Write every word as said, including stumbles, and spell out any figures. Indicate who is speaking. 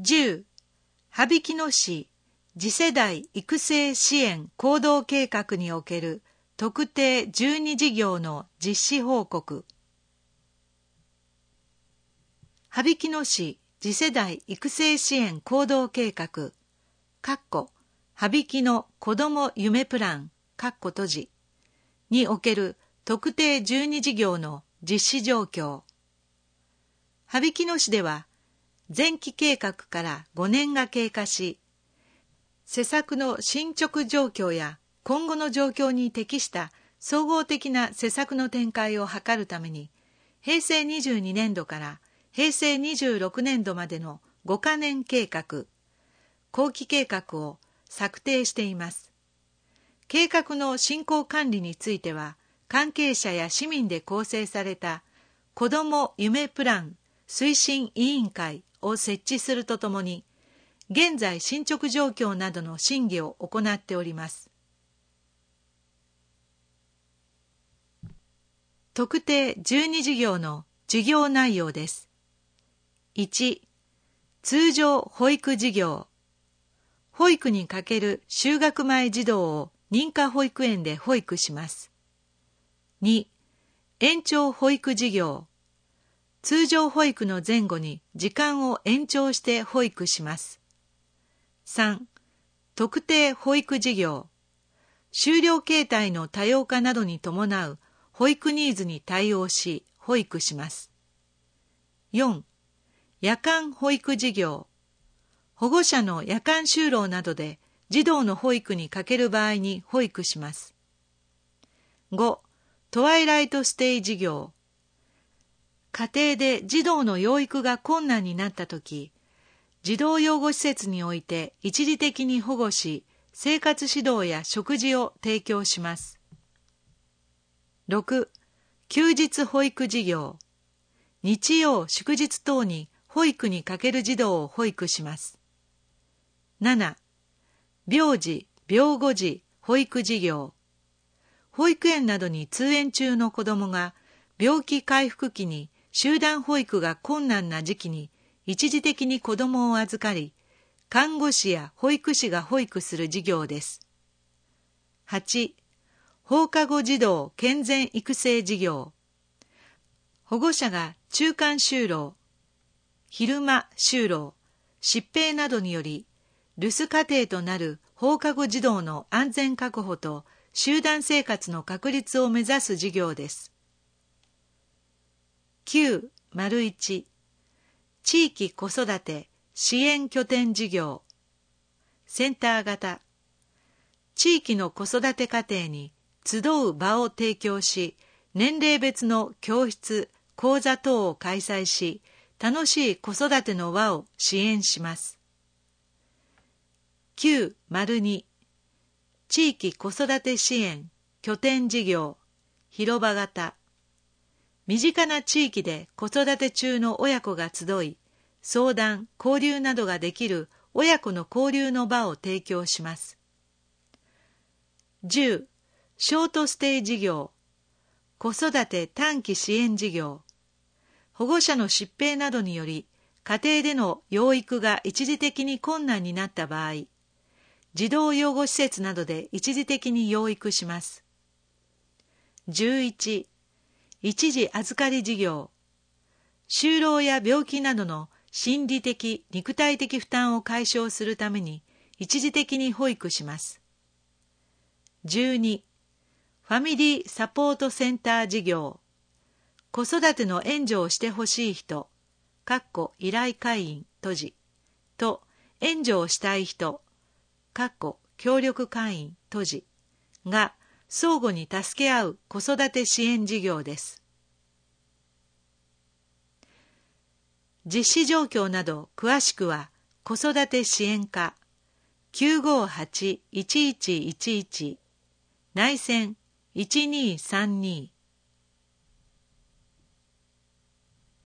Speaker 1: じゅう、羽曳野市次世代育成支援行動計画における特定じゅうに事業の実施報告。羽曳野市次世代育成支援行動計画、かっこ羽曳野子ども夢プラン、かっこ閉じにおける特定じゅうに事業の実施状況。羽曳野市では、前期計画からごねんが経過し、施策の進捗状況や今後の状況に適した総合的な施策の展開を図るために、へいせいにじゅうにねんどからへいせいにじゅうろくねんどまでのごかねん計画、後期計画を策定しています。計画の進行管理については、関係者や市民で構成された子ども夢プラン推進委員会を設置するとともに、現在進捗状況などの審議を行っております。特定じゅうに事業の事業内容です。いち、通常保育事業。保育にかける就学前児童を認可保育園で保育します。に、延長保育事業。通常保育の前後に時間を延長して保育します。さん、特定保育事業。就療形態の多様化などに伴う保育ニーズに対応し保育します。よん、夜間保育事業。保護者の夜間就労などで児童の保育にかける場合に保育します。ご、トワイライトステイ事業。家庭で児童の養育が困難になったとき、児童養護施設において一時的に保護し、生活指導や食事を提供します。ろく、休日保育事業。日曜・祝日等に保育にかける児童を保育します。なな、病児・病後児保育事業。保育園などに通園中の子どもが病気回復期に集団保育が困難な時期に一時的に子どもを預かり、看護師や保育士が保育する事業です。はち、放課後児童健全育成事業。保護者が中間就労、昼間就労、疾病などにより留守家庭となる放課後児童の安全確保と集団生活の確立を目指す事業です。きゅうたいいち、地域子育て支援拠点事業。センター型。地域の子育て家庭に集う場を提供し、年齢別の教室、講座等を開催し、楽しい子育ての輪を支援します。きゅうたいに、地域子育て支援拠点事業。広場型。身近な地域で子育て中の親子が集い、相談・交流などができる親子の交流の場を提供します。じゅう、ショートステイ事業。子育て短期支援事業。保護者の疾病などにより、家庭での養育が一時的に困難になった場合、児童養護施設などで一時的に養育します。じゅういち、一時預かり事業。就労や病気などの心理的・肉体的負担を解消するために一時的に保育します。じゅうに、ファミリーサポートセンター事業。子育ての援助をしてほしい人、かっこ依頼会員閉じ、と援助をしたい人、かっこ協力会員閉じが相互に助け合う子育て支援事業です。実施状況など詳しくは子育て支援課 きゅうごはち いちいちいちいち 内線いちにーさんに